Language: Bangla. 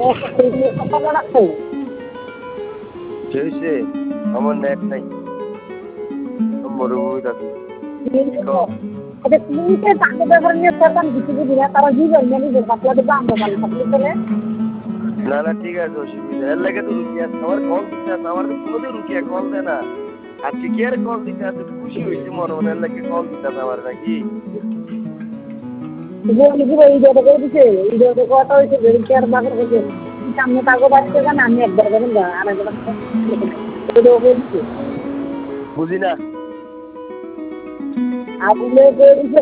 সকালে রাখো হয়েছে আমার নেট নাই মরুভূমি থাকি এটা তুমি তাকে ব্যাপার নিয়ে করতাম কিছু বুঝি না তারা জীবন মেনে যে বাপলাদের দাম দোকান থাকলে চলে না না ঠিক আছে অসুবিধা এর লাগে তো রুকিয়া আমার কল দিতে আছে আমার তো কোনোদিন রুকিয়া কল দেয় না আজকে কি আর কল দিতে আছে খুশি হয়েছে মনে মনে এর লাগে কল দিতে আছে আমার নাকি ভিডিওটা করে দিছে ভিডিওটা কথা হয়েছে শেয়ার বাজার করছে সামনে কাগো বাড়িতে যান আমি একবার করেন আর একবার ভিডিও করে দিচ্ছে বুঝি না আপনি